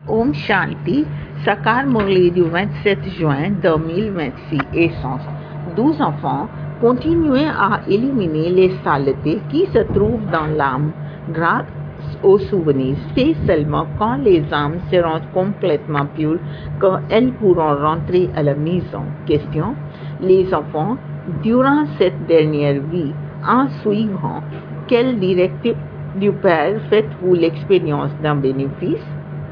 Om Shanti, Sakar Murli du 27 juin 2026, essence. 12 enfants, continuez à éliminer les saletés qui se trouvent dans l'âme grâce aux souvenirs. C'est seulement quand les âmes seront complètement pures qu'elles pourront rentrer à la maison. Question. Les enfants, durant cette dernière vie, en suivant quelle directive du Père faites-vous l'expérience d'un bénéfice?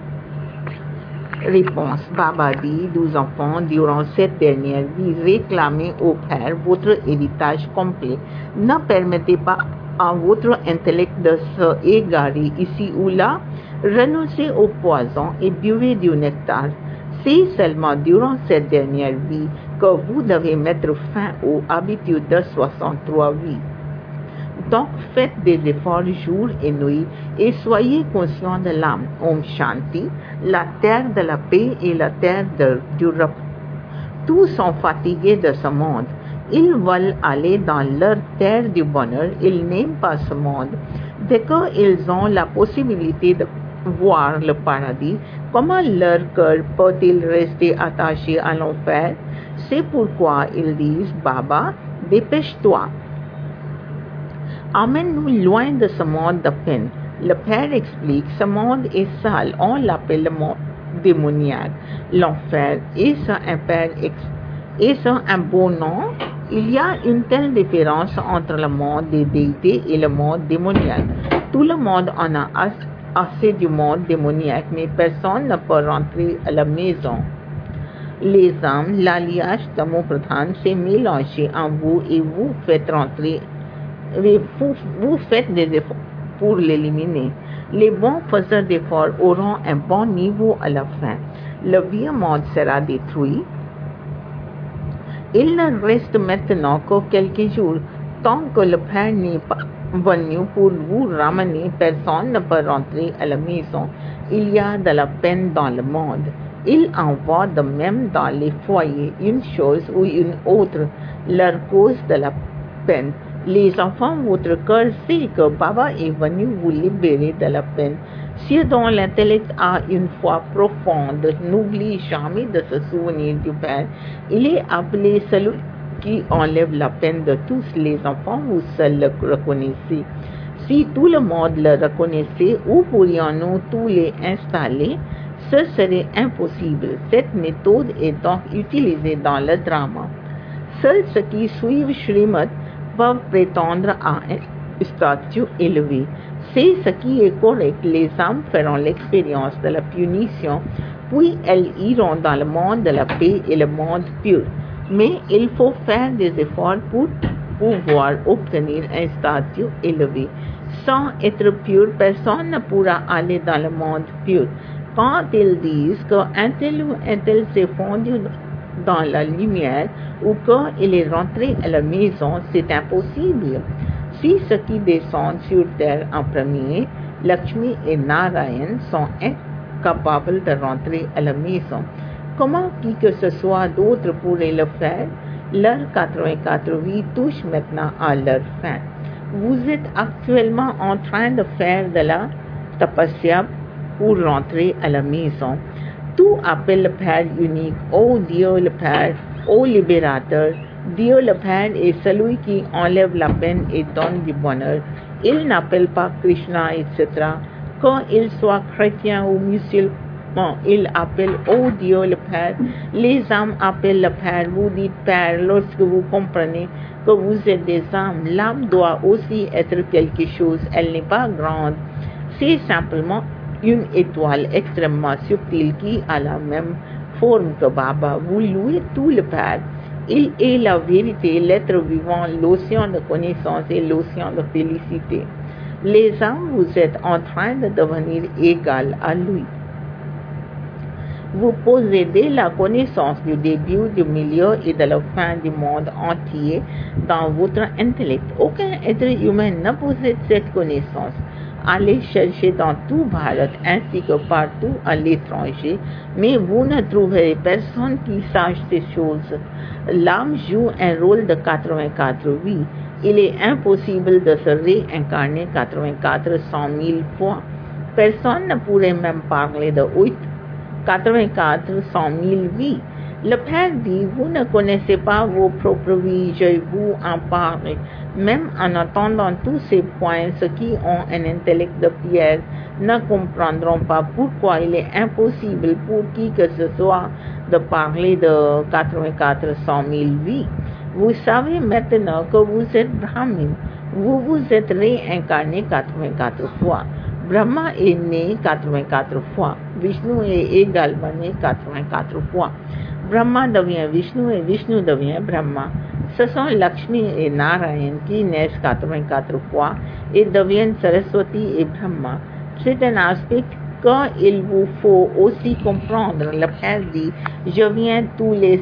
Réponse. Baba dit, 12 enfants, durant cette dernière vie, réclamez au Père votre héritage complet. Ne permettez pas à votre intellect de se égarer ici ou là. Renoncez au poison et buvez du nectar. C'est seulement durant cette dernière vie que vous devez mettre fin aux habitudes de 63 vies. Donc faites des efforts jour et nuit et soyez conscients de l'âme. Om Shanti, la terre de la paix et la terre du repos. Tous sont fatigués de ce monde. Ils veulent aller dans leur terre du bonheur. Ils n'aiment pas ce monde. Dès qu'ils ont la possibilité de voir le paradis, comment leur cœur peut-il rester attaché à l'enfer? C'est pourquoi ils disent, Baba, dépêche-toi. Emmène-nous loin de ce monde de peine. Le Père explique, ce monde est sale, on l'appelle le monde démoniaque. L'enfer, est-ce un beau nom? Il y a une telle différence entre le monde des déités et le monde démoniaque. Tout le monde en a assez du monde démoniaque, mais personne ne peut rentrer à la maison. Les âmes, l'alliage Tamo-Pradhan s'est mélangé en vous et vous faites rentrer. Vous faites des efforts pour l'éliminer. Les bons faiseurs d'efforts auront un bon niveau à la fin. Le vieux monde sera détruit. Il ne reste maintenant que quelques jours. Tant que le Père n'est pas venu pour vous ramener, personne ne peut rentrer à la maison. Il y a de la peine dans le monde. Il en va de même dans les foyers, une chose ou une autre, leur cause de la peine. Les enfants, votre cœur sait que Baba est venu vous libérer de la peine. Ceux dont l'intellect a une foi profonde n'oublie jamais de se souvenir du Père. Il est appelé celui qui enlève la peine de tous les enfants. Vous seul le reconnaissez. Si tout le monde le reconnaissait, où pourrions-nous tous les installer? Ce serait impossible. Cette méthode est donc utilisée dans le drama. Seuls ceux qui suivent Srimad peuvent prétendre à un statut élevé. C'est ce qui est correct. Les âmes feront l'expérience de la punition, puis elles iront dans le monde de la paix et le monde pur. Mais il faut faire des efforts pour pouvoir obtenir un statut élevé. Sans être pur, personne ne pourra aller dans le monde pur. Quand ils disent qu'un tel ou un tel s'est fondu dans la lumière ou qu'il est rentré à la maison, c'est impossible. Si ceux qui descendent sur terre en premier, Lakshmi et Narayan, sont incapables de rentrer à la maison, comment qui que ce soit d'autre pourrait le faire? Leurs 84 vies touchent maintenant à leur fin. Vous êtes actuellement en train de faire de la tapasya pour rentrer à la maison. Tout appelle le Père unique, ô Dieu le Père, ô libérateur. Dieu le Père est celui qui enlève la peine et donne du bonheur. Il n'appelle pas Krishna, etc. Qu'il soit chrétien ou musulman, il appelle ô Dieu le Père. Les âmes appellent le Père. Vous dites Père lorsque vous comprenez que vous êtes des âmes. L'âme doit aussi être quelque chose. Elle n'est pas grande. C'est simplement une étoile extrêmement subtile qui a la même forme que Baba. Vous louez tout le Père. Il est la vérité, l'être vivant, l'océan de connaissance et l'océan de félicité. Les âmes, vous êtes en train de devenir égales à lui. Vous possédez la connaissance du début, du milieu et de la fin du monde entier dans votre intellect. Aucun être humain ne possède cette connaissance. Allez chercher dans tout Bharat ainsi que partout à l'étranger, mais vous ne trouverez personne qui sache ces choses. L'âme joue un rôle de 84 vies. Il est impossible de se réincarner 84 100 000 fois. Personne ne pourrait même parler de 84 100 000 vies. Le Père dit, vous ne connaissez pas vos propres vies, je vous en parle. Même en entendant tous ces points, ceux qui ont un intellect de pierre ne comprendront pas pourquoi il est impossible pour qui que ce soit de parler de 84 100 000 vies. Vous savez maintenant que vous êtes Brahmin. Vous vous êtes réincarné 84 fois. Brahma est né 84 fois. Vishnu est également né 84 fois. Brahma devient Vishnu et Vishnu devient Brahma. Ce sont Lakshmi et Narayan qui naissent 84 fois et deviennent Saraswati et Brahma. C'est un aspect qu'il vous faut aussi comprendre. Le Père dit, je viens tous les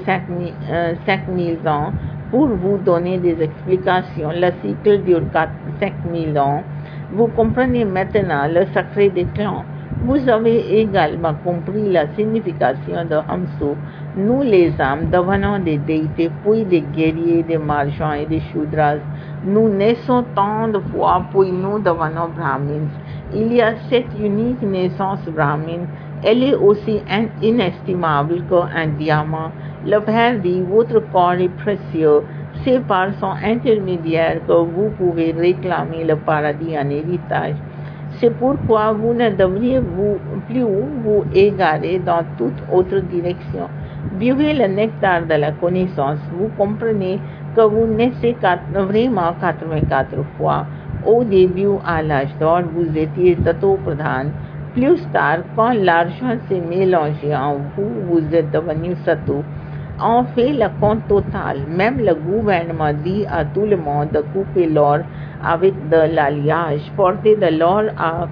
5000 ans pour vous donner des explications. Le cycle dure 5000 ans. Vous comprenez maintenant le secret des clans. Vous avez également compris la signification de Hamsu. Nous les âmes devenons des déités, puis des guerriers, des marchands et des Shudras. Nous naissons tant de fois, puis nous devenons Brahmins. Il y a cette unique naissance brahmine. Elle est aussi inestimable qu'un diamant. Le Père dit, votre corps est précieux. C'est par son intermédiaire que vous pouvez réclamer le paradis en héritage. C'est pourquoi vous ne devriez plus vous égarer dans toute autre direction. Buvez le nectar de la connaissance. Vous comprenez que vous naissez vraiment 84 fois. Au début, à l'âge d'or, vous étiez Tato Pradhan. Plus tard, quand l'argent s'est mélangé en vous, vous êtes devenu Sato. On fait le compte total. Même le gouvernement dit à tout le monde de couper l'or avec de l'alliage, porter de l'or à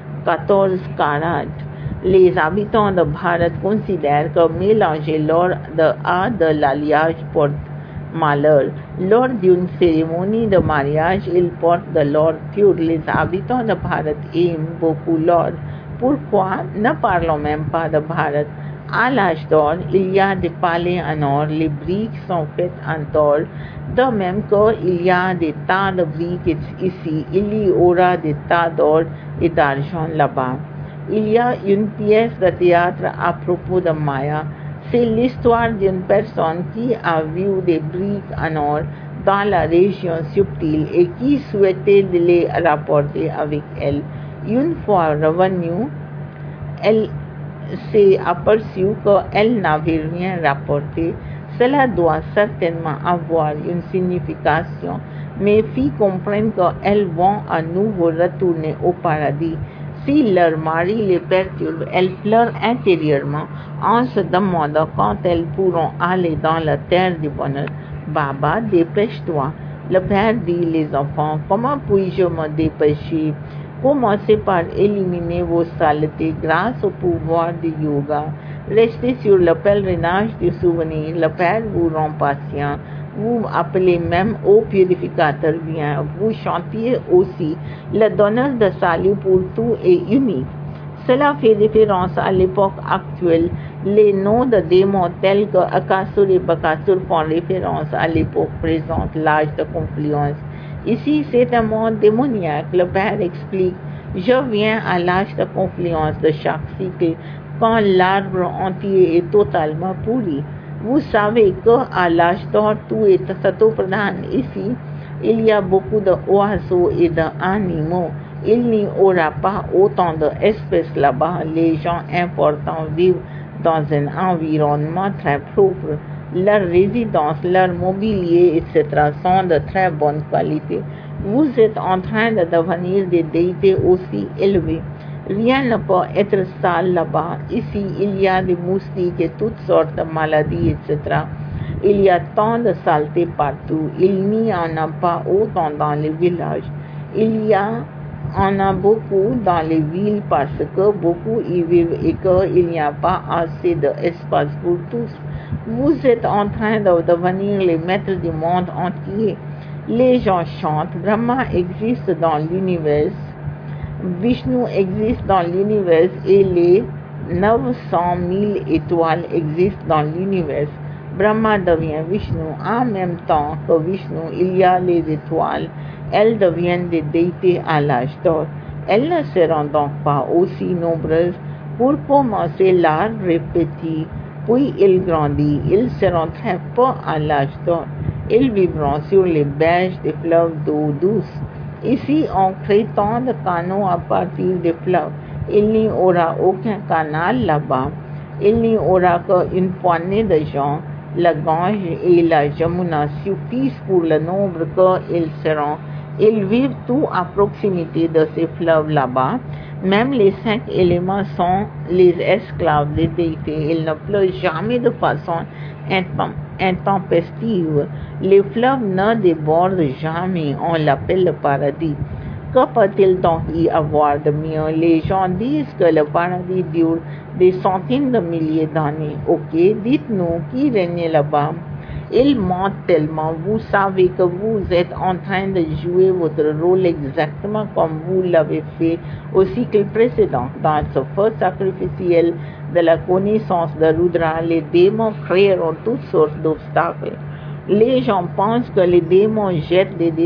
14 carats. Les habitants de Bharat considèrent que mélanger l'or à de l'alliage porte malheur. Lors d'une cérémonie de mariage, ils portent de l'or pur. Les habitants de Bharat aiment beaucoup l'or. Pourquoi ne parlons même pas de Bharat? À l'âge d'or, il y a des palais en or, les briques sont faites en or. De même qu'il y a des tas de briques ici, il y aura des tas d'or et d'argent là-bas. Il y a une pièce de théâtre à propos de Maya. C'est l'histoire d'une personne qui a vu des briques en or dans la région subtile et qui souhaitait les rapporter avec elle. Une fois revenue, elle s'est aperçue qu'elle n'avait rien rapporté. Cela doit certainement avoir une signification, mais fit comprendre qu'elles vont à nouveau retourner au paradis. Si leur mari les perturbe, elles pleurent intérieurement en se demandant quand elles pourront aller dans la terre du bonheur. Baba, dépêche-toi. Le Père dit, les enfants, comment puis-je me dépêcher? Commencez par éliminer vos saletés grâce au pouvoir du yoga. Restez sur le pèlerinage du souvenir. Le Père vous rend patient. Vous appelez même au purificateur bien. Vous chantiez aussi. Le donneur de salut pour tout est unique. Cela fait référence à l'époque actuelle. Les noms de démons tels que Akasur et Bakasur font référence à l'époque présente, l'âge de confluence. Ici, c'est un monde démoniaque. Le Père explique, je viens à l'âge de confluence de chaque cycle, quand l'arbre entier est totalement pourri. Vous savez qu'à l'âge d'or, tout est Satopradhan. Ici, il y a beaucoup d'oiseaux et d'animaux. Il n'y aura pas autant d'espèces là-bas. Les gens importants vivent dans un environnement très propre. Leur résidence, leur mobilier, etc. sont de très bonne qualité. Vous êtes en train de devenir des déités aussi élevés. Rien ne peut être sale là-bas. Ici, il y a des moustiques et toutes sortes de maladies, etc. Il y a tant de saleté partout. Il n'y en a pas autant dans les villages. Il y en a beaucoup dans les villes parce que beaucoup y vivent et qu'il n'y a pas assez d'espace pour tous. Vous êtes en train de devenir les maîtres du monde entier. Les gens chantent, Brahma existe dans l'univers, Vishnu existe dans l'univers et les 900 000 étoiles existent dans l'univers. Brahma devient Vishnu. En même temps que Vishnu, il y a les étoiles. Elles deviennent des déités à l'âge d'or. Elles ne seront donc pas aussi nombreuses Pour commencer, l'art répétit, puis ils grandissent, ils seront très peu à l'âge d'or. Ils vivront sur les berges des fleuves d'eau douce. Ici, on crée tant de canaux à partir des fleuves. Il n'y aura aucun canal là-bas. Il n'y aura qu'une poignée de gens. La Gange et la Jamuna suffisent pour le nombre qu'ils seront. Ils vivent tout à proximité de ces fleuves là-bas. Même les 5 éléments sont les esclaves des déités. Il ne pleut jamais de façon intempestive. Les fleuves ne débordent jamais. On l'appelle le paradis. Que peut-il donc y avoir de mieux? Les gens disent que le paradis dure des centaines de milliers d'années. Ok, dites-nous qui règne là-bas. Ils mentent tellement. Vous savez que vous êtes en train de jouer votre rôle exactement comme vous l'avez fait au cycle précédent. Dans ce feu sacrificiel de la connaissance de Rudra, les démons créeront toutes sortes d'obstacles. Les gens pensent que les démons jettent des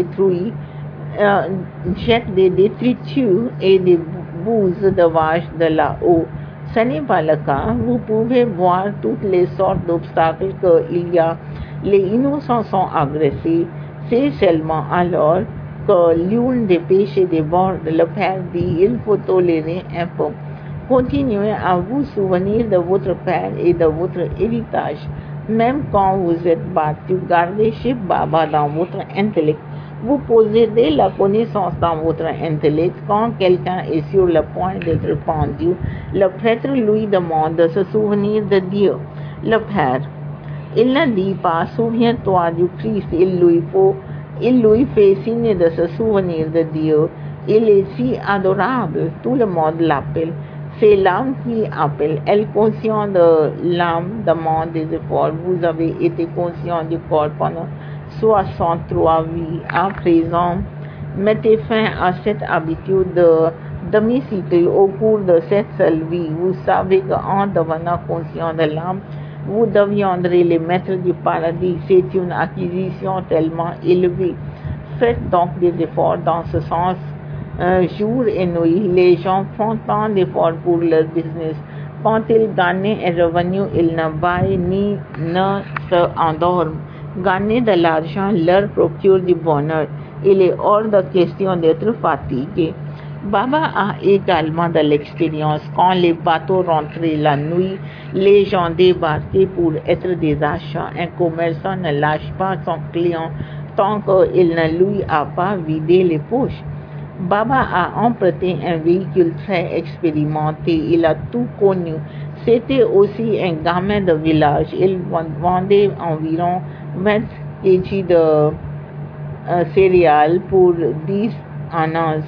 détritus et des bouses de vaches de là-haut. Ce n'est pas le cas. Vous pouvez voir toutes les sortes d'obstacles qu'il y a. Les innocents sont agressés. C'est seulement alors que l'une des péchés déborde. Le Père dit, il faut tolérer un peu. Continuez à vous souvenir de votre Père et de votre héritage. Même quand vous êtes battu, gardez Shiv Baba dans votre intellect. Vous possédez la connaissance dans votre intellect. Quand quelqu'un est sur le point d'être pendu, le prêtre lui demande de se souvenir de Dieu, le Père. Il ne dit pas, souviens-toi du Christ, il lui fait signe de se souvenir de Dieu. Il est si adorable, tout le monde l'appelle. C'est l'âme qui appelle. Elle conscient de l'âme demande des efforts. Vous avez été conscient du corps pendant 63 vies. À présent, mettez fin à cette habitude de demi-cycle au cours de cette seule vie. Vous savez qu'en devenant conscient de l'âme, vous deviendrez les maîtres du paradis. C'est une acquisition tellement élevée. Faites donc des efforts dans ce sens. Jour et nuit, les gens font tant d'efforts pour leur business. Quand ils gagnent un revenu, ils ne baillent ni ne se endorment. Gagner de l'argent leur procure du bonheur. Il est hors de question d'être fatigué. Baba a également de l'expérience. Quand les bateaux rentraient la nuit, les gens débarquaient pour être des achats. Un commerçant ne lâche pas son client tant qu'il ne lui a pas vidé les poches. Baba a emprunté un véhicule très expérimenté. Il a tout connu. C'était aussi un gamin de village. Il vendait environ 20 kg de céréales pour 10 annas,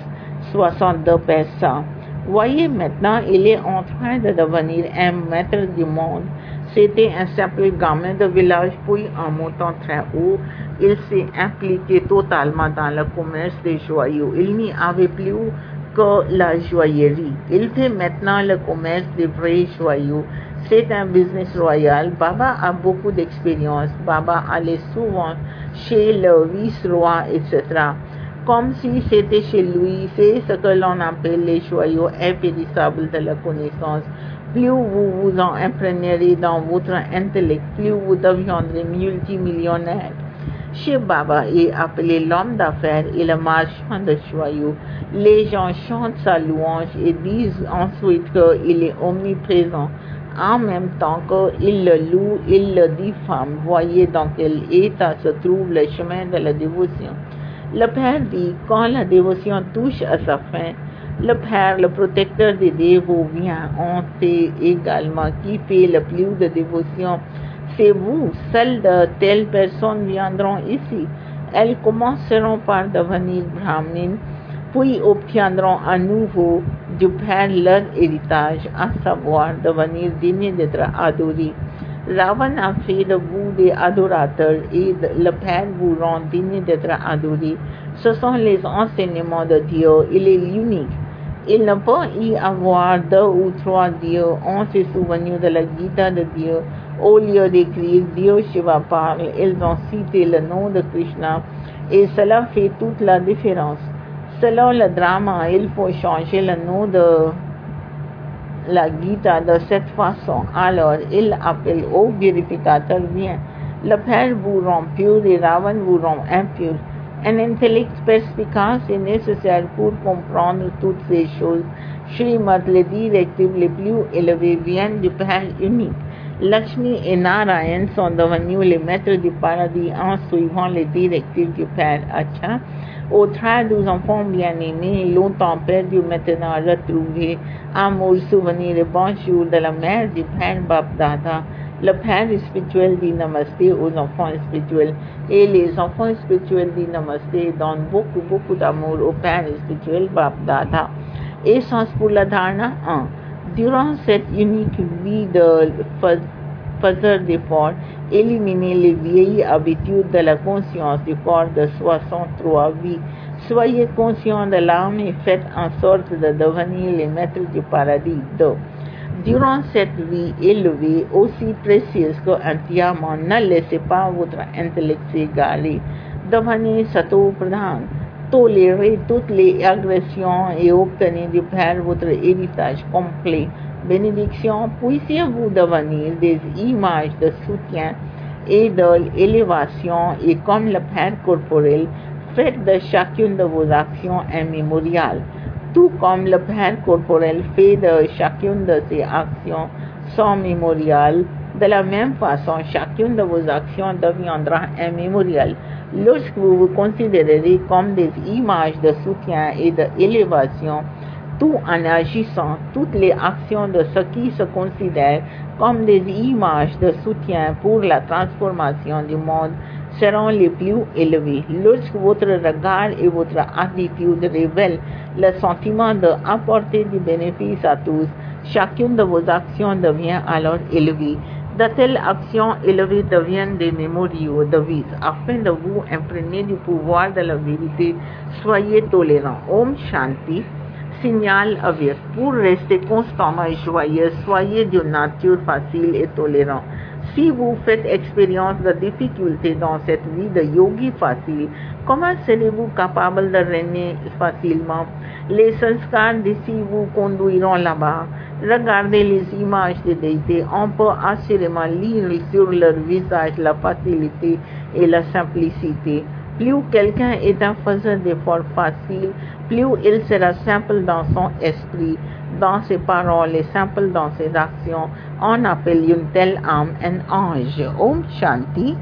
62 pesos. Voyez maintenant, il est en train de devenir un maître du monde. C'était un simple gamin de village, puis en montant très haut, il s'est impliqué totalement dans le commerce des joyaux. Il n'y avait plus que la joaillerie. Il fait maintenant le commerce des vrais joyaux. C'est un business royal. Baba a beaucoup d'expérience. Baba allait souvent chez le vice-roi, etc. Comme si c'était chez lui. C'est ce que l'on appelle les joyaux impérissables de la connaissance. Plus vous vous en imprégnerez dans votre intellect, plus vous deviendrez multimillionnaire. Chez Baba est appelé l'homme d'affaires et le marchand de joyaux. Les gens chantent sa louange et disent ensuite qu'il est omniprésent. En même temps qu'il le loue, il le diffame. Voyez dans quel état se trouve le chemin de la dévotion. Le Père dit, quand la dévotion touche à sa fin, le Père, le protecteur des dévots, vient. On sait également qui fait le plus de dévotion. C'est vous. Seules de telles personnes viendront ici. Elles commenceront par devenir brahmines, puis obtiendront à nouveau du Père leur héritage, à savoir devenir dignes d'être adorés. Ravan a fait de vous des adorateurs et le Père vous rend digne d'être adoré. Ce sont les enseignements de Dieu. Il est l'unique. Il ne peut y avoir 2 ou 3 dieux. On s'est souvenu de la Gita de Dieu. Au lieu d'écrire Dieu Shiva parle, ils ont cité le nom de Krishna et cela fait toute la différence. Selon le drama, il faut changer le nom de la Gita de cette façon, alors il appelle au vérificateur bien. Le Père vous rend pur et Ravan vous rend impur. Un intellect perspicace est nécessaire pour comprendre toutes ces choses. Srimad, les directives les plus élevées viennent du Père unique. Lakshmi et Narayan sont devenus les maîtres du paradis en suivant les directives du Père Acha. Aux 12 enfants bien-aimés, longtemps perdus, maintenant retrouvés, amour, souvenir et bonjour de la mère du Père Bap-Dada. Le Père spirituel dit Namasté aux enfants spirituels et les enfants spirituels disent Namasté donnent beaucoup d'amour au Père spirituel Bap-Dada. Essence pour la dharana 1. Durant cette unique vie de faiseur d'efforts, éliminez les vieilles habitudes de la conscience du corps de 63 vies. Soyez conscients de l'âme et faites en sorte de devenir les maîtres du paradis. 2. Durant cette vie élevée, aussi précieuse qu'un diamant, ne laissez pas votre intellect s'égarer. Devenez sato-pradhan. Tolérez toutes les agressions et obtenez du Père votre héritage complet. Bénédiction, puissiez-vous devenir des images de soutien et de l'élévation et comme le Père corporel, faites de chacune de vos actions un mémorial. Tout comme le Père corporel fait de chacune de ses actions son mémorial, de la même façon, chacune de vos actions deviendra un mémorial. Lorsque vous vous considérerez comme des images de soutien et d'élévation, tout en agissant, toutes les actions de ceux qui se considèrent comme des images de soutien pour la transformation du monde seront les plus élevées. Lorsque votre regard et votre attitude révèlent le sentiment d'apporter du bénéfice à tous, chacune de vos actions devient alors élevée. De telles actions élevées deviennent des mémoriaux de vie. Afin de vous imprégner du pouvoir de la vérité, soyez tolérants. Om Shanti. Signal avert. Pour rester constamment joyeux, soyez d'une nature facile et tolérant. Si vous faites expérience de difficultés dans cette vie de yogi facile, comment serez-vous capable de régner facilement? Les sanskars d'ici vous conduiront là-bas. Regardez les images des déités. On peut assurément lire sur leur visage la facilité et la simplicité. Plus quelqu'un est un faiseur d'efforts facile, plus il sera simple dans son esprit, dans ses paroles et simple dans ses actions. On appelle une telle âme un ange. Om Shanti.